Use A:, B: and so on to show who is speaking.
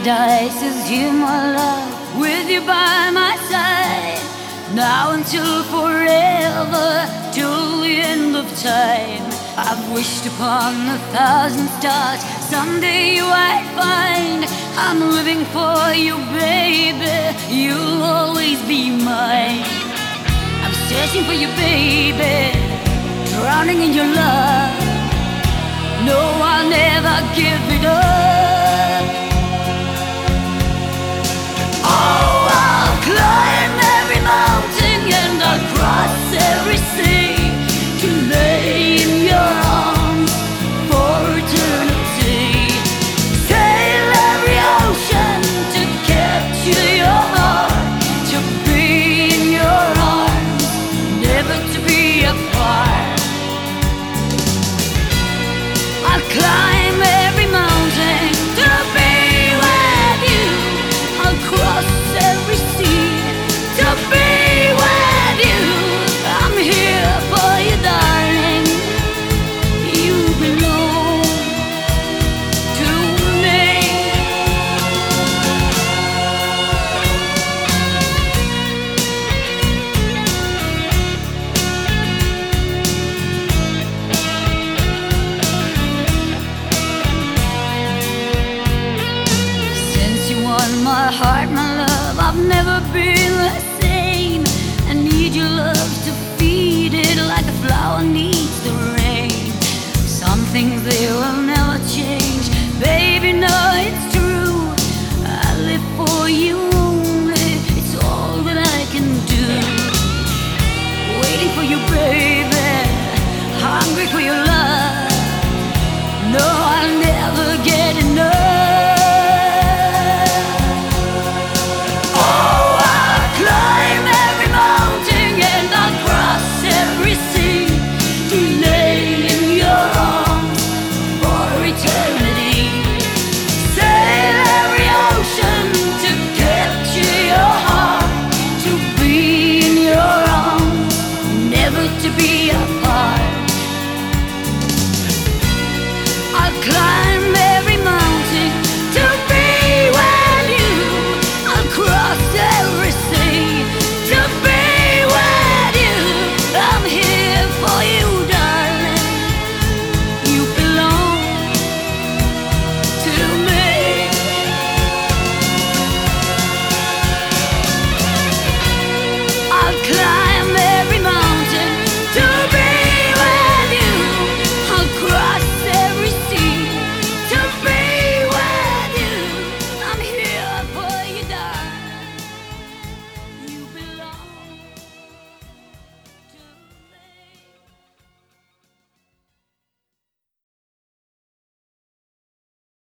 A: paradise is you, my love, with you by my side. Now until forever, till the end of time. I've wished upon 1,000 stars, someday you might find I'm living for you, baby, you'll always be mine. I'm searching for you, baby, drowning in your love. No, I'll never give it up.